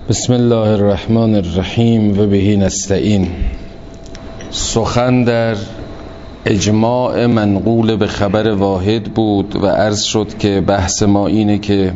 بسم الله الرحمن الرحیم و به نستعین. سخن در اجماع منقول به خبر واحد بود و عرض شد که بحث ما اینه که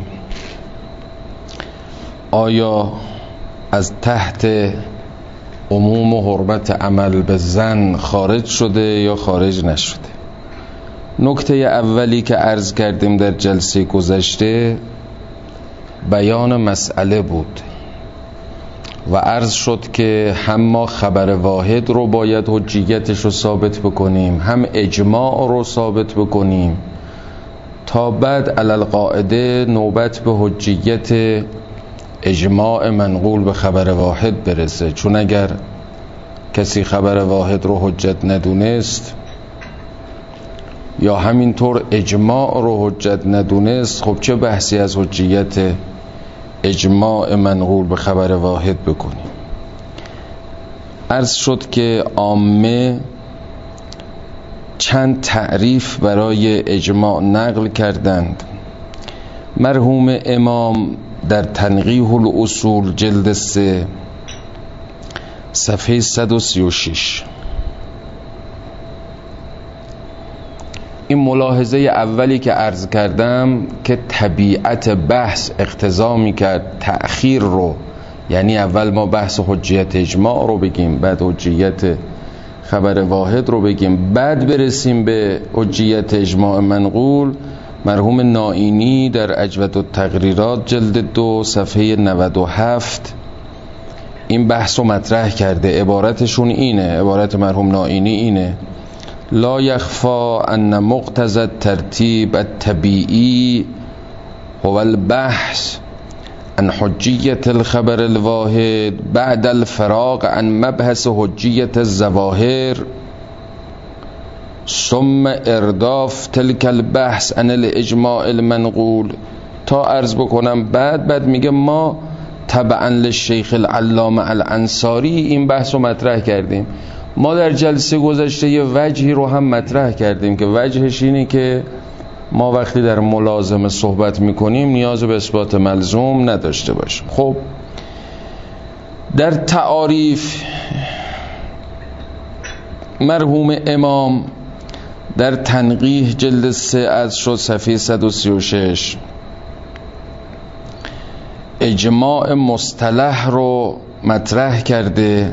آیا از تحت عموم و حرمت عمل به زن خارج شده یا خارج نشده. نکته اولی که عرض کردیم در جلسه گذشته بیان مسئله بود و عرض شد که هم ما خبر واحد رو باید حجیتش رو ثابت بکنیم، هم اجماع رو ثابت بکنیم تا بعد علالقاعده نوبت به حجیت اجماع منقول به خبر واحد برسه. چون اگر کسی خبر واحد رو حجت ندونست یا همینطور اجماع رو حجت ندونست، خب چه بحثی از حجیت اجماع منقول به خبر واحد بکنیم. عرض شد که عامه چند تعریف برای اجماع نقل کردند. مرحوم امام در تنقیح الاصول جلد 3 صفحه 136 این ملاحظه اولی که عرض کردم که طبیعت بحث اقتضا میکرد تأخیر رو، یعنی اول ما بحث حجیت اجماع رو بگیم، بعد حجیت خبر واحد رو بگیم، بعد برسیم به حجیت اجماع منقول. مرحوم نائینی در اجود التقریرات جلد 2 صفحه 97 این بحث رو مطرح کرده. عبارتشون اینه، عبارت مرحوم نائینی اینه: لا يخفى ان مقتضى الترتیب الطبیعی هو البحث عن حجیت الخبر الواحد بعد الفراغ عن مبحث حجیت الظواهر ثم ارداف تلك البحث عن الاجماع المنقول. تا عرض بکنم بعد میگه ما تبعا للشیخ العلامه الانصاری این بحث رو مطرح کردیم. ما در جلسه گذشته یه وجهی رو هم مطرح کردیم که وجهش اینه که ما وقتی در ملازمه صحبت میکنیم نیاز به اثبات ملزوم نداشته باشیم. خب در تعاریف مرحوم امام در تنقیح جلد 3 از شد صفحه 136 اجماع مصطلح رو مطرح کرده.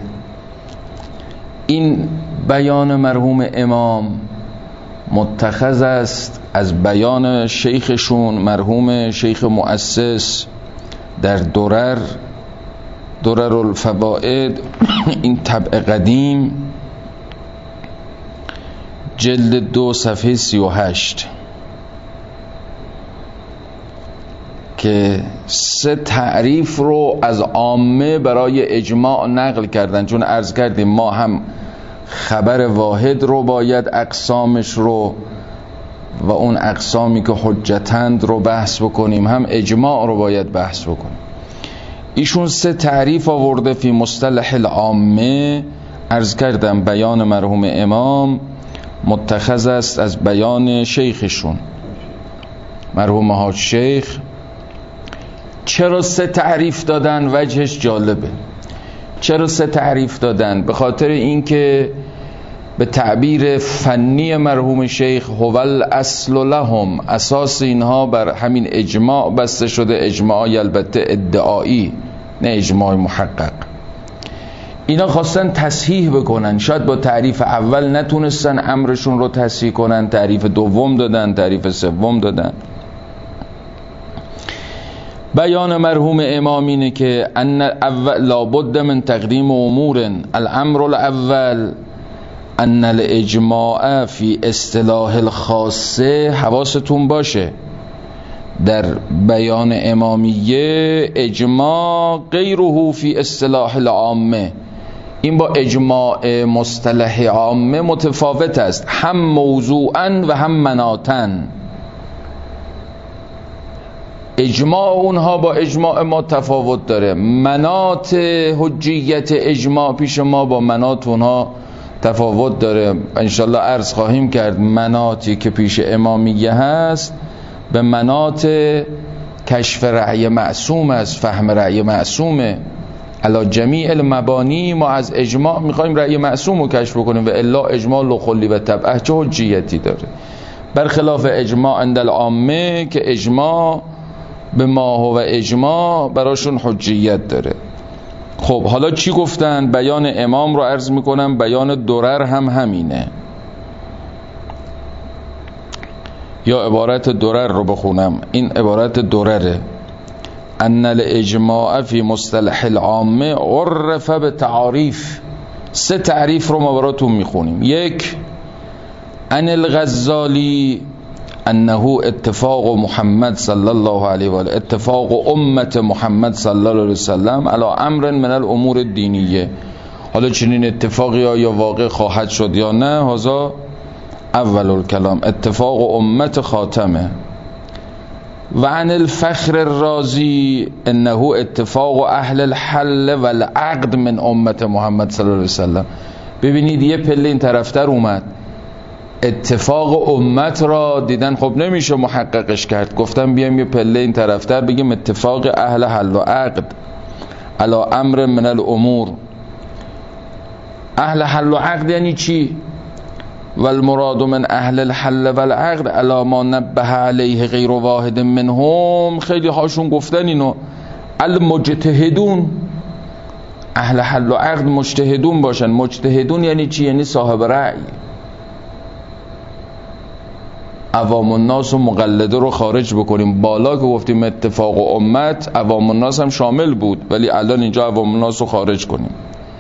این بیان مرحوم امام متخذ است از بیان شیخشون مرحوم شیخ مؤسس در درر الفوائد این طبع قدیم جلد 2 صفحه 38 که 3 تعریف رو از عامه برای اجماع نقل کردن. چون عرض کردیم ما هم خبر واحد رو باید اقسامش رو و اون اقسامی که حجتند رو بحث بکنیم، هم اجماع رو باید بحث بکنیم. ایشون 3 تعریف آورده فی مصطلح العامه. عرض کردم بیان مرحوم امام متخذ است از بیان شیخشون مرحوم حاج شیخ. چرا 3 تعریف دادن؟ وجهش جالبه. چرا 3 تعریف دادن؟ به خاطر اینکه به تعبیر فنی مرحوم شیخ هو الاصل لهم، اساس اینها بر همین اجماع بسته شده. اجماعی البته ادعایی، نه اجماع محقق. اینا خواستن تصحیح بکنن، شاید با تعریف اول نتونستن امرشون رو تصحیح کنن، تعریف دوم دادن، تعریف سوم دادن. بیان مرحوم امام اینه که ان اول لابد من تقدیم امور. الامر الاول ان الاجماع فی اصطلاح الخاصه. حواستون باشه در بیان امامیه اجماع غیره فی اصطلاح العامه. این با اجماع مصطلح عامه متفاوت است، هم موضوعا و هم مناطا. اجماع اونها با اجماع ما تفاوت داره. مناط حجیت اجماع پیش ما با مناط اونها تفاوت داره. انشالله عرض خواهیم کرد مناطی که پیش امامیه هست به مناط کشف رأی معصوم است، فهم رأی معصومه. علی جمیع المبانی ما از اجماع میخوایم رأی معصوم رو کشف کنیم و الا اجماع لخلی و تبعه چه حجیتی داره؟ برخلاف اجماع عند العامه که اجماع به ما هو اجماع براشون حجیت داره. خب حالا چی گفتن؟ بیان امام رو عرض میکنم، بیان درر هم همینه. یا عبارت درر رو بخونم، این عبارت درره: ان الاجماع فی مصطلح العامه عرف به تعاریف. 3 تعریف رو ما براتون میخونیم. 1 ان الغزالی انه اتفاق محمد صلی الله علیه و آله، اتفاق امت محمد صلی الله علیه و سلم علی امر من الامور الدینیه. حالا چنین اتفاقی یا واقع خواهد شد یا نه، هذا اول الکلام، اتفاق امت خاتمه. و عن الفخر الرازی انه اتفاق اهل الحل والعقد من امت محمد صلی الله علیه و سلم. ببینید یه پله این طرفتر اومد، اتفاق امت را دیدن خب نمیشه محققش کرد، گفتم بیایم یه پله این طرفتر بگیم اتفاق اهل حل و عقد علی امر من الامور. اهل حل و عقد یعنی چی؟ والمراد من اهل الحل والعقد علی ما نبه علیه غیر واحد منهم. خیلی هاشون گفتن اینو، المجتهدون. اهل حل و عقد مجتهدون باشن. مجتهدون یعنی چی؟ یعنی صاحب رأی. عوام الناس و مقلده رو خارج بکنیم. بالا که گفتیم اتفاق امت، عوام الناس هم شامل بود، ولی الان اینجا عوام الناس رو خارج کنیم.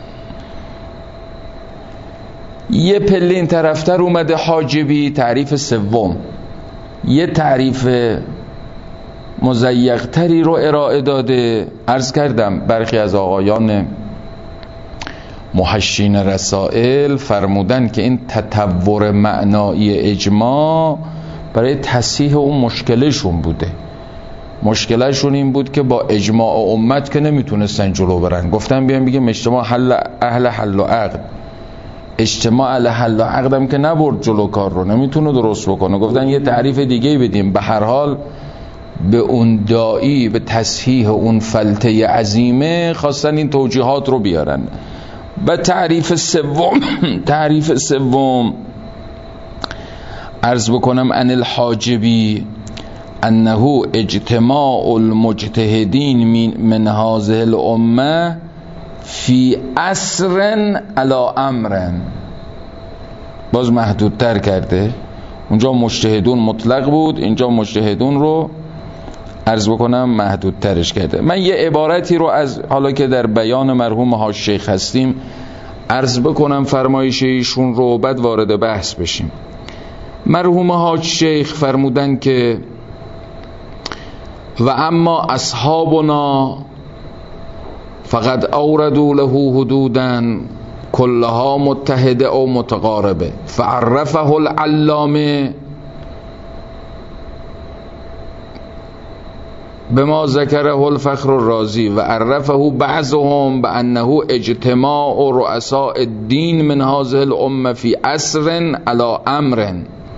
یه پله این طرفتر اومده حاجبی، تعریف سوم، یه تعریف مضیق‌تری رو ارائه داده. عرض کردم برخی از آقایان محشین رسائل فرمودن که این تطور معنایی اجماع برای تصحیح اون مشکلشون بوده. مشکلشون این بود که با اجماع امت که نمیتونستن جلو برن. گفتن بیان بگیم اجتماع اهل حل و عقد. اجتماع اهل حل و عقد هم که نبرد جلو کار رو، نمیتونه درست بکنه. گفتن یه تعریف دیگه بدیم. به هر حال به اون داعی، به تصحیح اون فلته عظیمه خواستن این توجیهات رو بیارن. به تعریف سوم عرض بکنم ان الحاجبی انه اجتماع المجتهدین من هذه الامه فی عصر علی امر. باز محدودتر کرده. اونجا مجتهدون مطلق بود، اینجا مجتهدون رو عرض بکنم محدودترش کرده. من یه عبارتی رو از حالا که در بیان مرحوم حاج شیخ هستیم عرض بکنم فرمایش ایشون رو، بعد وارد بحث بشیم. مرحوم حاج شیخ فرمودن که و اما اصحابنا فقد اوردوا له حدودا كلها متحده او متقاربه فعرفه العلامه بما ذكره الفخر الرازي وعرفه بعضهم بأنه اجتماع رؤساء الدين من هذه الأمة في عصر على أمر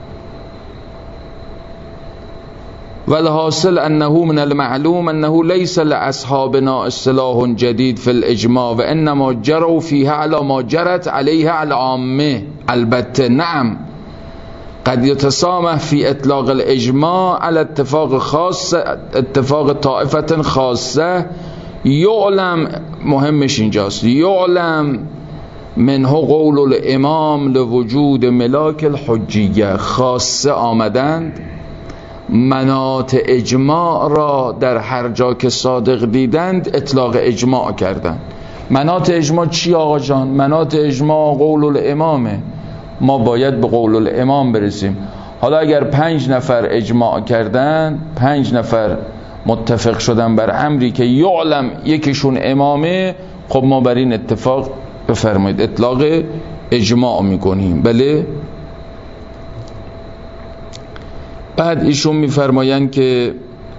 والحاصل أنه من المعلوم أنه ليس لأصحابنا اصطلاح جديد في الإجماع وإنما جروا فيها على ما جرت عليها العامة. البته نعم قد يتسامح في اطلاق الاجماع على اتفاق خاص، اتفاق طائفة خاصة يعلم، مهمش اینجاست، يعلم منه قول الامام لوجود ملاک الحجیه. خاصه آمدند مناط اجماع را در هر جا که صادق دیدند اطلاق اجماع کردند. مناط اجماع چی آقا جان؟ مناط اجماع قول الامامه. ما باید به قول الامام برسیم. حالا اگر 5 نفر اجماع کردن، 5 نفر متفق شدن بر امری که یعلم یکیشون امامه، خب ما بر این اتفاق بفرمایید اطلاق اجماع میکنیم. بله. بعد ایشون میفرمایند که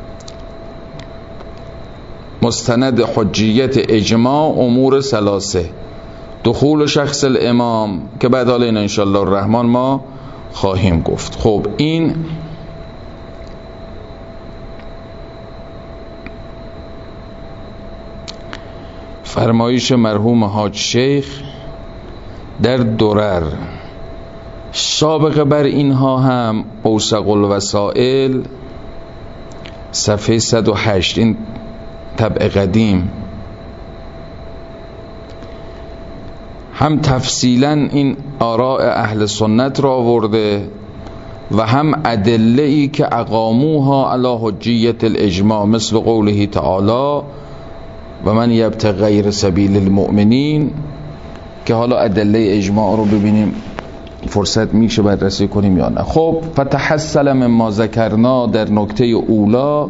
مستند حجیت اجماع امور ثلاثه: دخول شخص الامام که بعد حالا این انشاءالله الرحمن ما خواهیم گفت. خب این فرمایش مرحوم حاج شیخ در درر. سابقه بر اینها هم اوثق الوسائل صفحه 108، این طبع قدیم، هم تفصیلا این آراء اهل سنت را آورده و هم ادله‌ای که اقاموها علی حجیت الاجماع، مثل قوله تعالی و من یبتغی غیر سبیل المؤمنین، که حالا ادله اجماع رو ببینیم فرصت میشه بررسی کنیم یا نه. خب فتحصل مما ذکرنا، در نکته اولا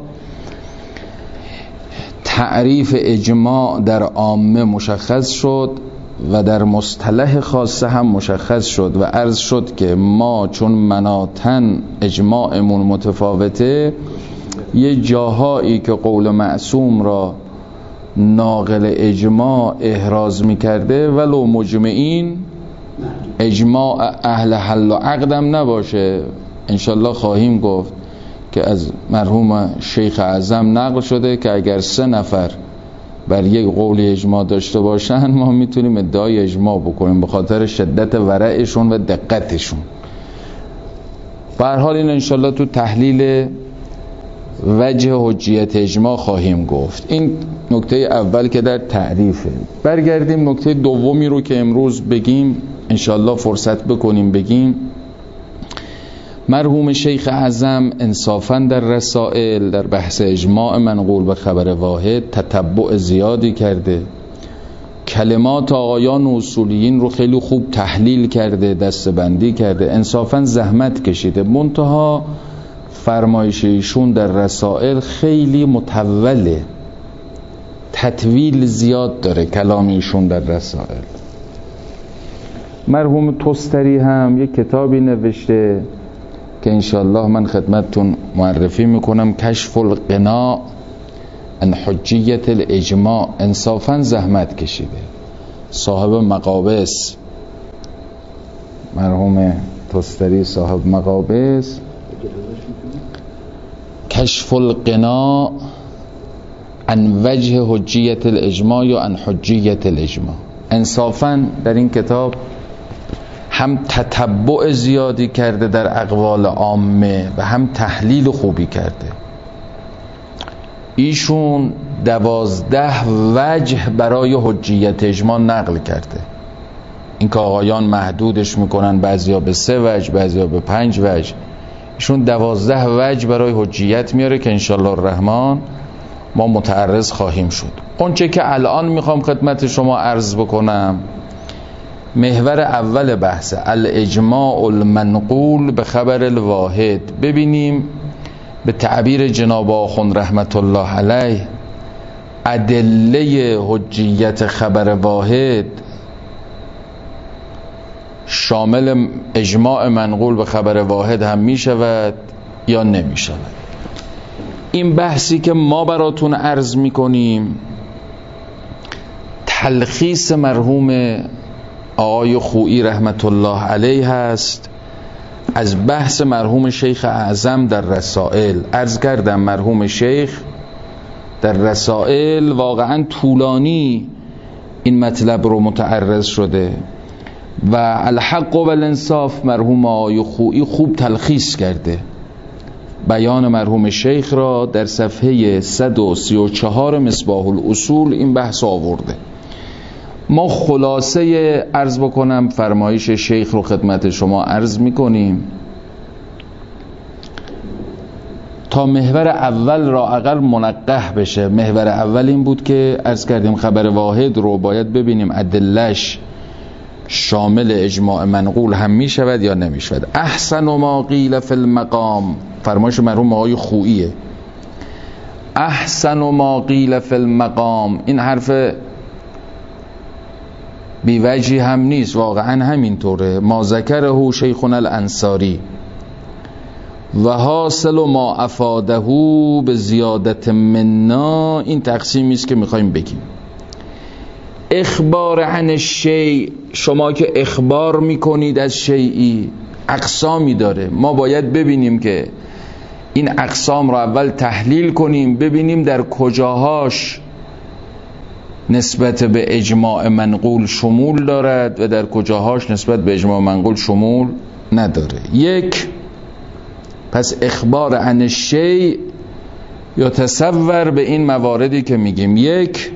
تعریف اجماع در عامه مشخص شد و در مصطلح خاصه هم مشخص شد و عرض شد که ما چون مناطن اجماعمون متفاوته، یه جاهایی که قول معصوم را ناقل اجماع احراز میکرده ولو مجمعین اجماع اهل حل و عقدم نباشه. انشالله خواهیم گفت که از مرحوم شیخ اعظم نقل شده که اگر 3 نفر بر یک قول اجماع داشته باشن ما میتونیم ادعای اجماع بکنیم به خاطر شدت ورعشون و دقتشون. به هر حال این انشالله تو تحلیل وجه حجیت اجماع خواهیم گفت. این نکته اول که در تعریفه. برگردیم نکته دومی رو که امروز بگیم، انشالله فرصت بکنیم بگیم. مرحوم شیخ اعظم انصافاً در رسائل در بحث اجماع منقول به خبر واحد تتبع زیادی کرده، کلمات آقایان و اصولیین رو خیلی خوب تحلیل کرده، دستبندی کرده، انصافاً زحمت کشیده. منتها فرمایش ایشون در رسائل خیلی مطوله، تطویل زیاد داره کلام ایشون در رسائل. مرحوم توستری هم یک کتابی نوشته که انشالله من خدمتتون معرفی میکنم، کشف القناع عن حجیت الاجماع. انصافاً زحمت کشیده، صاحب مقابس، مرحوم توستری صاحب مقابس، کشف القناع عن وجه حجیت الاجماع یا عن حجیت الاجماع. انصافاً در این کتاب هم تتبع زیادی کرده در اقوال عامه و هم تحلیل خوبی کرده. ایشون 12 وجه برای حجیت اجماع نقل کرده. این که آقایان محدودش میکنن، بعضیا به 3 وجه، بعضیا به 5 وجه، ایشون 12 وجه برای حجیت میاره که انشالله الرحمن ما متعرض خواهیم شد. اونچه که الان میخوام خدمت شما عرض بکنم، محور اول بحث الاجماع المنقول به خبر الواحد. ببینیم به تعبیر جناب آخوند رحمت الله علیه ادله حجیت خبر واحد شامل اجماع منقول به خبر واحد هم می شود یا نمی شود. این بحثی که ما براتون عرض می کنیم تلخیص مرحوم آقای خویی رحمت الله علیه هست از بحث مرحوم شیخ اعظم در رسائل. عرض کردم مرحوم شیخ در رسائل واقعا طولانی این مطلب رو متعرض شده و الحق و الانصاف مرحوم آقای خویی خوب تلخیص کرده. بیان مرحوم شیخ را در صفحه 134 مصباح الاصول این بحث آورده. ما خلاصه عرض بکنم فرمایش شیخ رو خدمت شما عرض میکنیم تا محور اول را اقل منقح بشه. محور اول این بود که عرض کردیم خبر واحد رو باید ببینیم ادلش شامل اجماع منقول هم می شود یا نمی شود. احسن ما قیل فی المقام، فرمایش مرحوم آقای خوییه. احسن ما قیل فی المقام، این حرف بیوجهی هم نیست، واقعا همینطوره. ما ذکره شیخنا الانصاری و حاصل ما افاده به زیادت منا، این تقسیمی است که میخوایم بگیم. اخبار عن الشیء، شما که اخبار میکنید از شیئی اقسامی داره، ما باید ببینیم که این اقسام را اول تحلیل کنیم، ببینیم در کجاهاش نسبت به اجماع منقول شمول دارد و در کجاهاش نسبت به اجماع منقول شمول نداره. یک، پس اخبار عن الشیء یا تصور به این مواردی که میگیم، یک،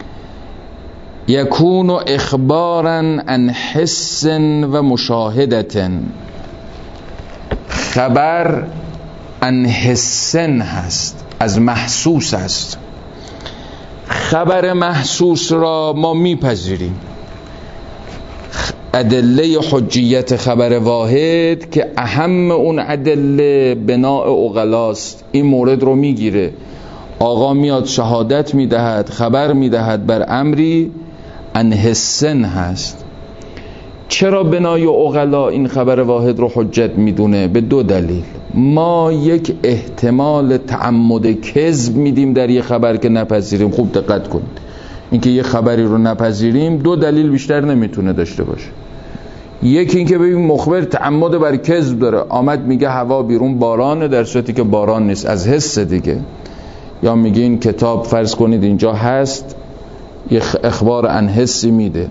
یکون اخبارا عن حس و مشاهدت، خبر عن حس هست، از محسوس است. خبر محسوس را ما میپذیریم، ادله حجیت خبر واحد که اهم اون ادله بناء عقلاست این مورد رو میگیره. آقا میاد شهادت میدهد، خبر میدهد بر امری عن حسن هست. چرا بنای عقلا این خبر واحد رو حجت میدونه؟ به دو دلیل. ما یک احتمال تعمد کذب میدیم در یه خبر که نپذیریم. خوب دقت کنید، اینکه یه خبری رو نپذیریم دو دلیل بیشتر نمیتونه داشته باشه. یکی اینکه ببین مخبر تعمد بر کذب داره، آمد میگه هوا بیرون بارانه در صورتی که باران نیست، از حس دیگه. یا میگه این کتاب فرض کنید اینجا هست، یه اخبار عن حسی میده.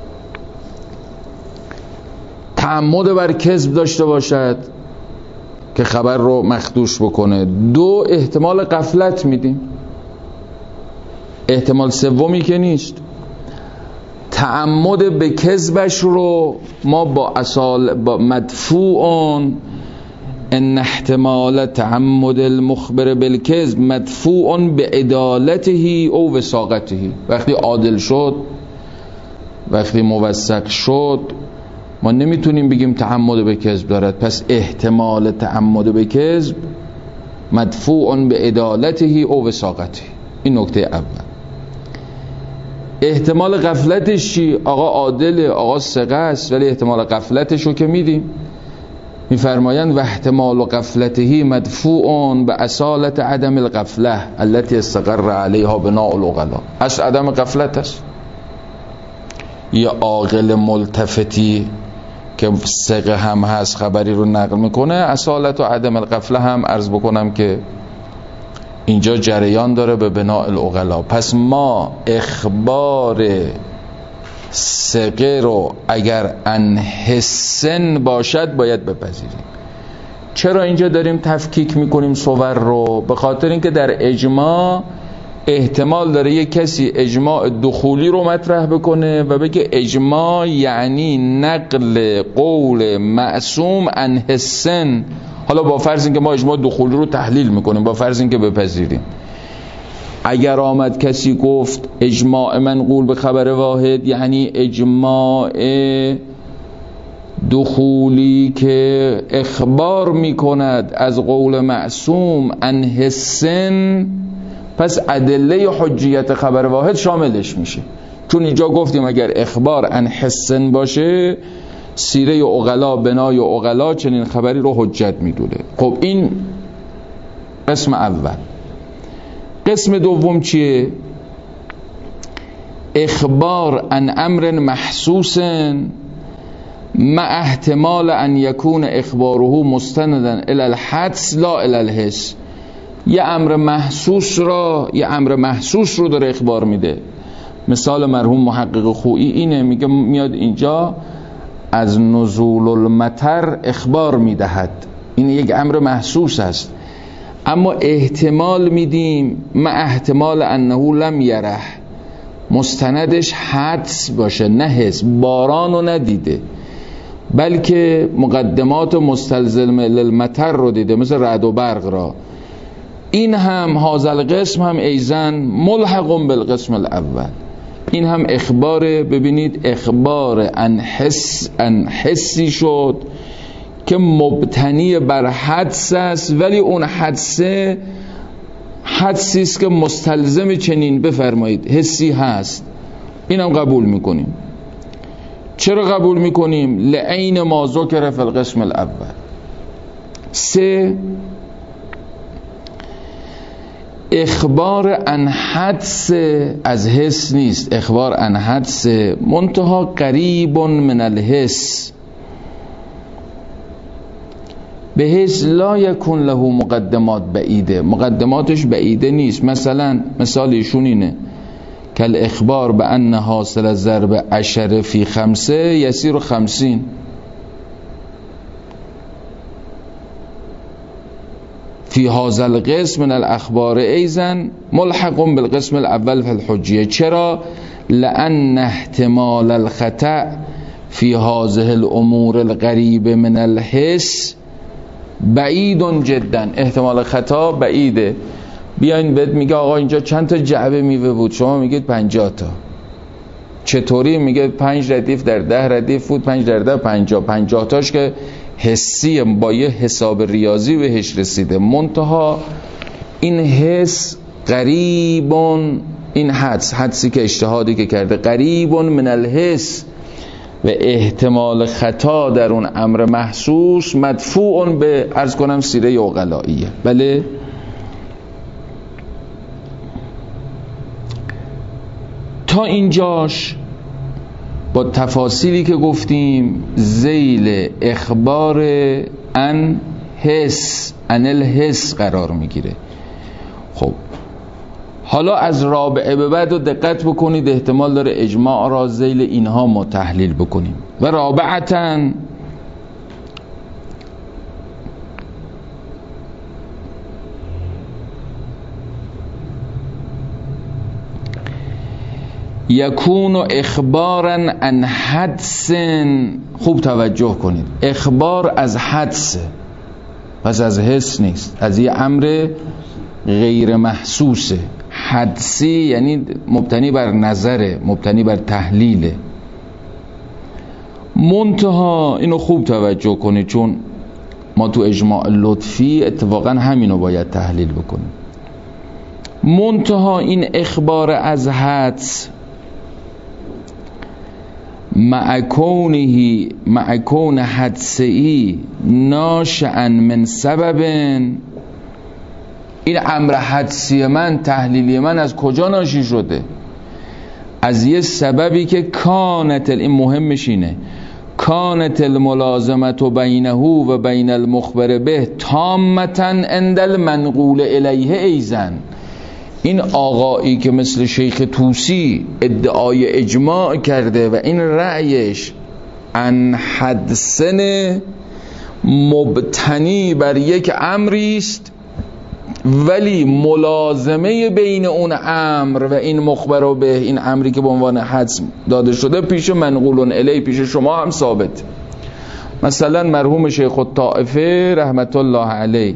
تعمد بر کذب داشته باشد که خبر رو مخدوش بکنه. دو، احتمال غفلت میدیم. احتمال سومی که نیست. تعمد به کذبش رو ما با مدفوع ان احتمال تعمد المخبر بالکذب مدفوع به عدالته او وثاقته، وقتی عادل شد، وقتی موثق شد، ما نمیتونیم بگیم تعمد به کذب دارد. پس احتمال تعمد به کذب مدفوع به عدالته او وثاقته. این نکته اول. احتمال غفلتش چی؟ آقا عادله، آقا ثقه است، ولی احتمال غفلتش رو که میدیم. میفرمایند و احتمال غفلته مدفوع به اصالت عدم الغفله التي استقر علیها بناء العقلا. اصل عدم غفلت است. یا عاقل ملتفتی که ثقه هم هست خبری رو نقل میکنه، اصالت و عدم الغفله هم عرض بکنم که اینجا جریان داره به بناء العقلا. پس ما اخبار ثقه رو اگر عن حسن باشد باید بپذیریم. چرا اینجا داریم تفکیک میکنیم صور رو؟ به خاطر اینکه در اجماع احتمال داره یک کسی اجماع دخولی رو مطرح بکنه و بگه اجماع یعنی نقل قول معصوم عن حسن. حالا با فرض اینکه ما اجماع دخولی رو تحلیل میکنیم، با فرض اینکه بپذیریم، اگر آمد کسی گفت اجماع منقول به خبر واحد یعنی اجماع دخولی که اخبار میکند از قول معصوم عن حسن، پس ادله حجیت خبر واحد شاملش میشه. چون اینجا گفتیم اگر اخبار عن حسن باشه، سیره عقلا بنای عقلا چنین خبری رو حجت میدونه. خب این قسم اول. قسم دوم چیه؟ اخبار عن امر محسوس مع احتمال ان یکون اخباره مستندا الی الحدس لا الی الحس. یه امر محسوس رو داره اخبار میده. مثال مرحوم محقق خویی اینه، میگه میاد اینجا از نزول المطر اخبار میدهد، این یک امر محسوس است، اما احتمال میدیم مع احتمال انه لم یره، مستندش حدس باشه نه حس. باران رو ندیده بلکه مقدمات مستلزم للمطر رو دیده، مثل رعد و برق را. این هم هذا قسم هم ایزن ملحق بالقسم الاول. این هم اخباره، ببینید اخبار عن حسی شد که مبتنی بر حدس است، ولی اون حدسی است که مستلزم چنین بفرمایید حسی هست. این هم قبول میکنیم. چرا قبول میکنیم؟ لعین ما ذکر فی القسم الاول. 3 اخبار عن حدس از حس نیست، اخبار عن حدس منتها قریب من الحس، به حس لا یکن له مقدمات بعیده، مقدماتش بعیده نیست. مثلا مثال ایشون اینه کل اخبار به ان حاصل ضرب 10 فی 5 یسیر 50. فی هذا القسم من الاخبار ایضا ملحق بالقسم الاول فی الحجیه. چرا؟ لان احتمال الخطأ فی هذه الامور القریب من الحس بعید جدا. احتمال خطا بعیده. بیاین بهت میگه آقا اینجا چند تا جعبه میوه بود، شما میگید 50 تا. چطوری؟ میگه 5 ردیف در 10 ردیف بود، 5 در 10 50. 50 تاش که حسی با یه حساب ریاضی بهش رسیده، منتها این حس قریبون، این حدسی که اجتهادی که کرده قریبون من الحس و احتمال خطا در اون امر محسوس مدفوع به عرض کنم سیره عقلائیه. بله. تا اینجاش با تفاصیلی که گفتیم ذیل اخبار ان حس، ان الحس قرار میگیره. خب حالا از رابعه به بعد رو دقت بکنید، احتمال داره اجماع را ذیل اینها ما تحلیل بکنیم. و رابعتاً یکون اخبارا عن حدس. خوب توجه کنید، اخبار از حدس، پس از حس نیست، از یه امر غیر محسوسه. حدسی یعنی مبتنی بر نظره، مبتنی بر تحلیله. منتها اینو خوب توجه کنید، چون ما تو اجماع لطفی اتفاقا همینو باید تحلیل بکنیم. منتها این اخبار از حدس مع کون حدسی ناشئا من سبب، این امر حدسی من، تحلیلی من از کجا ناشی شده؟ از یه سببی که کانت، این مهمش اینه، کانت الملازمت بینه و بین المخبر به تامتا عند المنقول الیه ایزن. این آقایی که مثل شیخ طوسی ادعای اجماع کرده و این رأیش ان حدسن مبتنی بر یک امری است، ولی ملازمه بین اون امر و این مخبر و به این امری که به عنوان حدس داده شده پیش منقول الی، پیش شما هم ثابت. مثلا مرحوم شیخ الطائفه رحمت الله علیه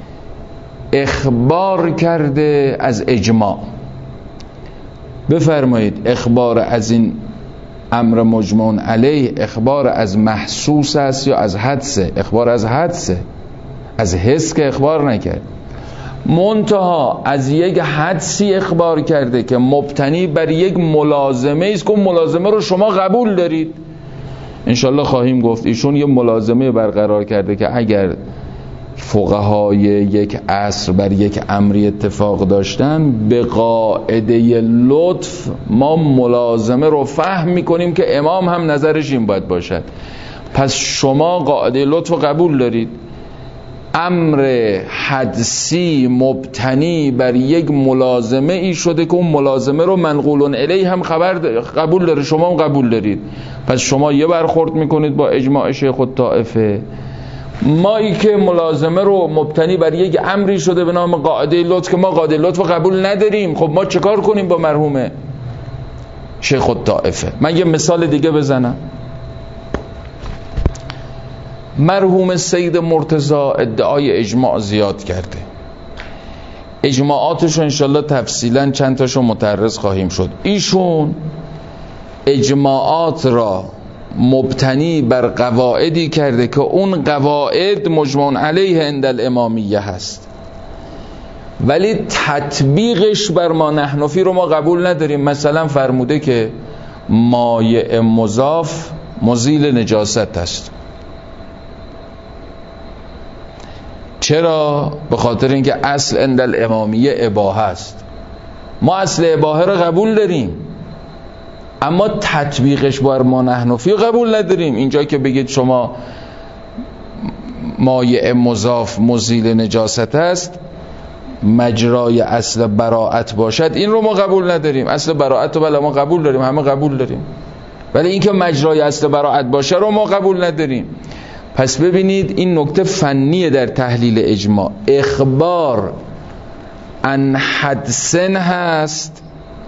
اخبار کرده از اجماع. بفرمایید اخبار از این امر مجمع علیه اخبار از محسوس است یا از حدسه؟ اخبار از حدسه، از حس که اخبار نکرد. منتها از یک حدسی اخبار کرده که مبتنی بر یک ملازمه است که ملازمه رو شما قبول دارید. انشالله خواهیم گفت ایشون یه ملازمه برقرار کرده که اگر فقهای یک عصر بر یک امری اتفاق داشتن، به قاعده لطف ما ملازمه رو فهم میکنیم که امام هم نظرش این باید باشد. پس شما قاعده لطف رو قبول دارید. امر حدسی مبتنی بر یک ملازمه ای شده که اون ملازمه رو منقول الیه هم قبول داره، شما هم قبول دارید. پس شما یه برخورد میکنید با اجماع شیخ الطائفه. مایی که ملازمه رو مبتنی بر یک امری شده به نام قاعده لطف که ما قاعده لطف رو قبول نداریم، خب ما چکار کنیم با مرحوم شیخ الطائفه؟ من یه مثال دیگه بزنم. مرحوم سید مرتضی ادعای اجماع زیاد کرده، اجماعاتش رو انشالله تفصیلا چند تاشو متعرض خواهیم شد. ایشون اجماعات را مبتنی بر قواعدی کرده که اون قواعد مجمع علیه عند الامامیه هست، ولی تطبیقش بر ما نحنفی رو ما قبول نداریم. مثلا فرموده که مایع مضاف مزیل نجاست است. چرا؟ به خاطر اینکه اصل عند الامامیه اباحه است. ما اصل اباحه رو قبول داریم، اما تطبیقش بر ما نحنفی رو قبول نداریم. اینجا که بگید شما مایع مضاف مزیل نجاست است، مجرای اصل براءت باشد، این رو ما قبول نداریم. اصل براءت رو بله ما قبول داریم، همه قبول داریم، ولی این که مجرای اصل براءت باشه رو ما قبول نداریم. پس ببینید این نکته فنیه در تحلیل اجماع. اخبار عن حدسن هست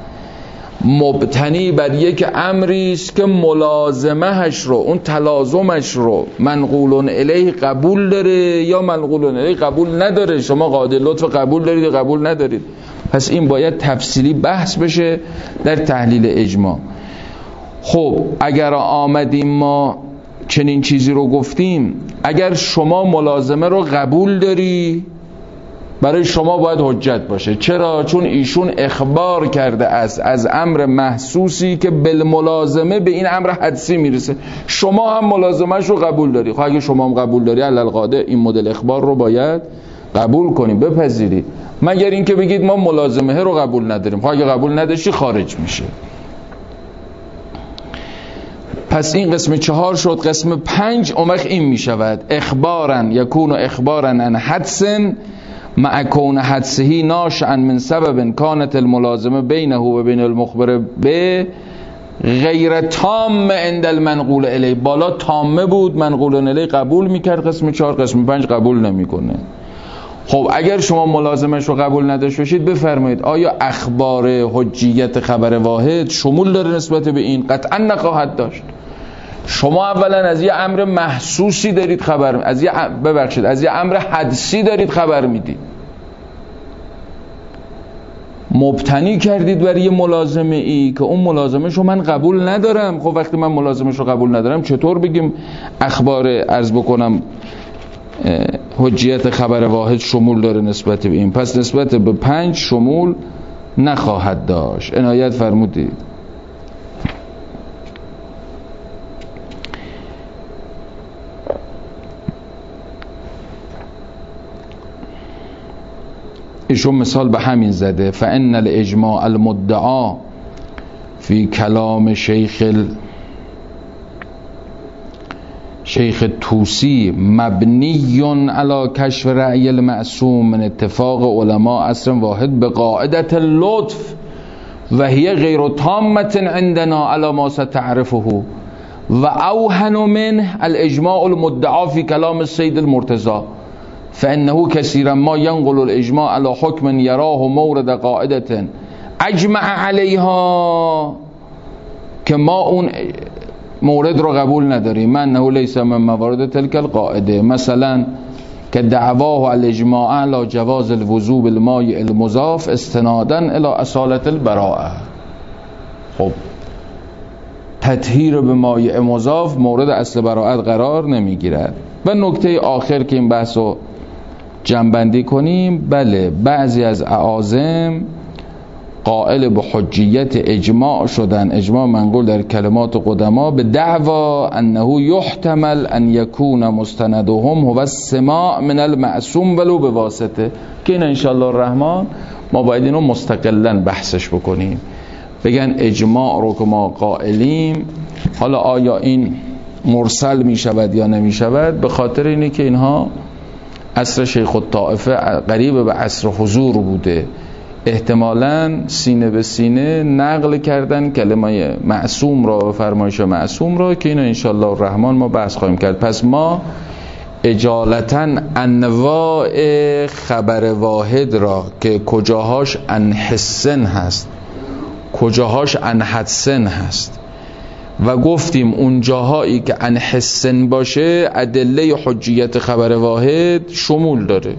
مبتنی بر یک امری است که ملازمهش رو، اون تلازمش رو منقول الیه قبول داره یا منقول الیه قبول نداره. شما قاعده لطف قبول دارید یا قبول ندارید. پس این باید تفصیلی بحث بشه در تحلیل اجماع. خب اگر آمدیم ما چنین چیزی رو گفتیم، اگر شما ملازمه رو قبول داری برای شما باید حجت باشه. چرا؟ چون ایشون اخبار کرده است از امر محسوسی که بالملازمه به این امر حدسی میرسه. شما هم ملازمهش رو قبول داری. خب اگه شما هم قبول داری علالقاعده این مدل اخبار رو باید قبول کنیم، بپذیرید، مگر اینکه بگید ما ملازمه رو قبول نداریم. خب اگه قبول نداشتی خارج میشه. پس این قسم 4 شد. قسم 5 اونوقت این میشود اخبارن یکون اخبارن عن حدسن مع کون حدسهی ناشئا من سبب کانت الملازمه بینه و بین المخبر به غیر تام عند المنقول الیه. بالا تامه بود، منقول الیه قبول میکرد قسم 4، قسم 5 قبول نمیکنه. خب اگر شما ملازمش رو قبول نداشته باشید بفرمایید آیا اخبار حجیت خبر واحد شمول داره نسبت به این؟ قطعا نخواهد داشت. شما اولا از یه امر محسوسی دارید خبر، از یه امر حدسی دارید خبر میدید، مبتنی کردید برای یه ملازمه ای که اون ملازمش رو من قبول ندارم. خب وقتی من ملازمش رو قبول ندارم چطور بگیم اخبار عرض بکنم حجیت خبر واحد شمول داره نسبت به این؟ پس نسبت به 5 شمول نخواهد داشت. عنایت فرمودید. ایشون مثال به همین زده. فان الاجماع المدعا فی کلام شیخ توسی مبنی علی کشف رأی المعصوم من اتفاق علماء عصر واحد به قاعدة اللطف و هی غیر تامة عندنا علی ما ستعرفه و اوهن منه الاجماع المدعا فی کلام السید المرتضی فانه کثیرا ما ینقل الاجماع علی حکم یراه مورد قاعدة اجمع علیها که ما اون مورد رو قبول نداریم. من انه لیس من موارد تلک القاعده، مثلا که دعواه الاجماع علی جواز الوضوء بالماء المضاف استنادا الی اصالة البراءه. خب تطهیر به مایع مضاف مورد اصل براءت قرار نمیگیرد. و نکته آخر که این بحث رو جمع‌بندی کنیم، بله بعضی از اعاظم قائل به حجیت اجماع شدن، اجماع منقول در کلمات قدما، به دعوا انه یحتمل ان یکون مستندهم هو السماع من المعصوم ولو به واسطه، که این انشاءالله الرحمن ما باید اینو مستقلا بحثش بکنیم. بگن اجماع رو که ما قائلیم، حالا آیا این مرسل می شود یا نمی شود؟ به خاطر اینه که اینها عصر شیخ الطائفه قریب به عصر حضور بوده، احتمالاً سینه به سینه نقل کردن کلمه معصوم را و فرمایش معصوم را، که اینو انشاءالله الرحمن ما بحث خواهیم کرد. پس ما اجالتاً انواع خبر واحد را که کجاهاش عن حسن هست کجاهاش عن حدسن هست و گفتیم اون جاهایی که عن حسن باشه ادله حجیت خبر واحد شمول داره،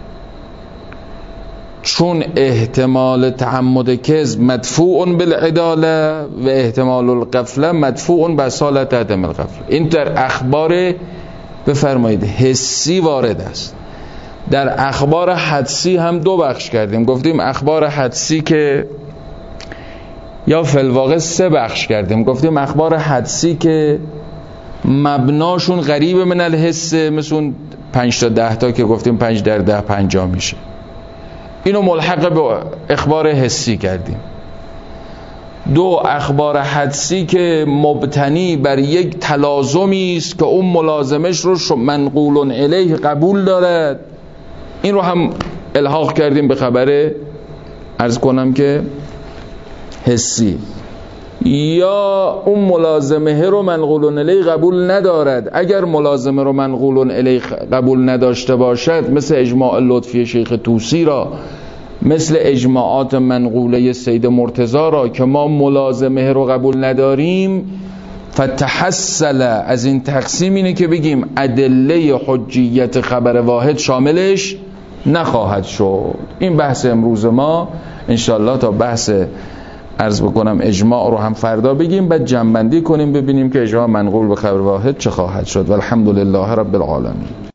چون احتمال تعمد کذب مدفوع بالعداله و احتمال الغفله مدفوع بصالت عدم الغفله. این در اخبار بفرمایید حسی وارد است. در اخبار حدسی هم 2 بخش کردیم، گفتیم اخبار حدسی که یا فی الواقع 3 بخش کردیم. گفتیم اخبار حدسی که مبناشون قریب من الحس، مثل اون 5 تا 10 تا که گفتیم 5 در 10 50 میشه، اینو ملحق به اخبار حسی کردیم. 2 اخبار حدسی که مبتنی بر یک تلازمی است که اون ملازمش رو منقول الیه قبول دارد، این رو هم الحاق کردیم به خبر عرض کنم که حسی، یا اون ملازمه رو منقول الیه قبول ندارد. اگر ملازمه رو منقول الیه قبول نداشته باشد، مثل اجماع لطفی شیخ طوسی را، مثل اجماعات منقوله سید مرتضی را که ما ملازمه رو قبول نداریم، فتحصل از این تقسیم اینه که بگیم ادله حجیت خبر واحد شاملش نخواهد شد. این بحث امروز ما انشالله، تا بحث عرض بکنم اجماع رو هم فردا بگیم، بعد جمع‌بندی کنیم ببینیم که اجماع منقول به خبر واحد چه خواهد شد. والحمدلله رب العالمین.